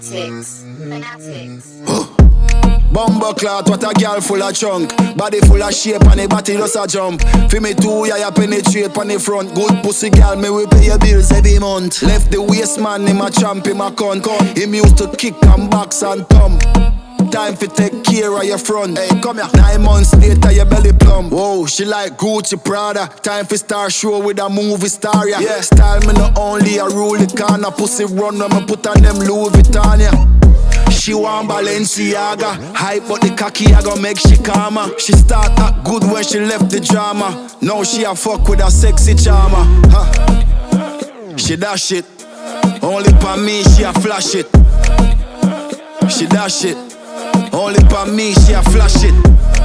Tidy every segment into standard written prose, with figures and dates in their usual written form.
Fanatics. Bumbo clot, what a girl full of chunk. Body full of shape and the body just a jump. Feel me too, yeah, you penetrate on the front. Good pussy girl, me will pay your bills every month. Left the waist man, him a champ, him a cunt. Him used to kick and box and thump. Time for take care of your front. Hey, come here. 9 months later, your belly plump. Whoa, she like Gucci Prada. Time for star show with a movie star, yeah. Yeah, style me not only a rule the corner. Pussy run when me put on them Louis Vuitton, yeah. She want Balenciaga. Hype but the cocky I gon' make she calmer. She start act good when she left the drama. Now she a fuck with a sexy charmer, huh. She dash it. Only for me she a flash it. She dash it. Only for me she a flash it.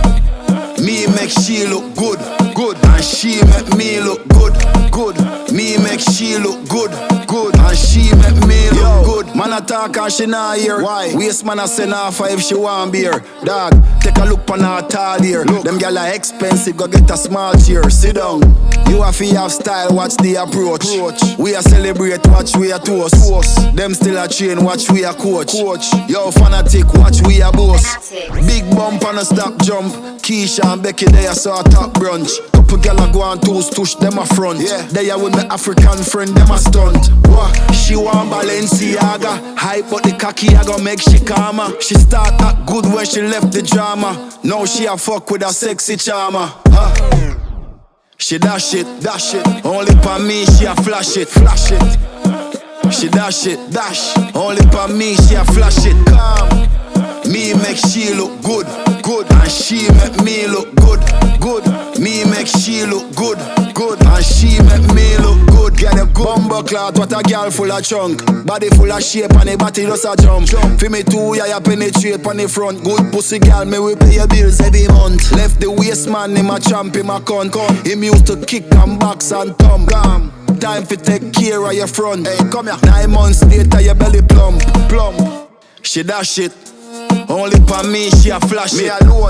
Me make she look good, good. And she make me look good, good. Me make she look good, good. And she make me look good. Man a talk and she not hear. Why? Waste man a send her for if she want beer. Dog, take a look on her tall here. Look. Them gyal are expensive, go get a small chair. Sit down. You have to have style, watch the approach. We a celebrate, watch we a toast. Them still a train, watch we a coach. Yo fanatic, watch we a boss. Big bump and a stop jump. Keisha and Becky, they a sort top brunch. Couple gyal a go on toes, tush them a front. Yeah. They a with my African friend, them a stunt. What? She want Balenciaga. Hype but the cocky I gon' make she calmer. She start act good when she left the drama. Now she a fuck with a sexy charmer, huh? She dash it, dash it. Only for me she a flash it, flash it. She dash it, dash. Only for me she a flash it. Calm. Me make she look good, good. And she make me look good, good. Me make she look good, good. And she make me look good. Get a good bumbo clot, what a girl full of chunk. Body full of shape and the body just a jump. Feel me too, yeah, you penetrate on the front. Good pussy girl, me will pay your bills every month. Left the waist man, him a champ, him a cunt. Him used to kick and box and thump. Time for take care of your front. Hey, come here. 9 months later, your belly plump, plump. She dash it. Only for me she a flash it. Me alone.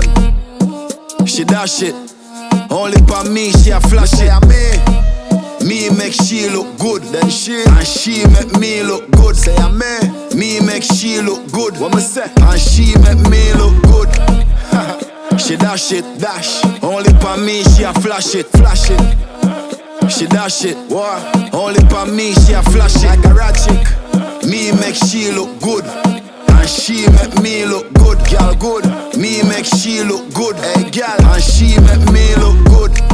She dash it. Only for me she a flash it. Me make she look good, then she and she make me look good. Say I me make she look good. What me say? And she make me look good. She dash it, dash. Only for me she a flash it, flash it. She dash it, what? Only for me she a flash it. Like a rat chick. Me make she look good. And she make me look good, girl good. Me make she look good, hey girl. And she make me look good.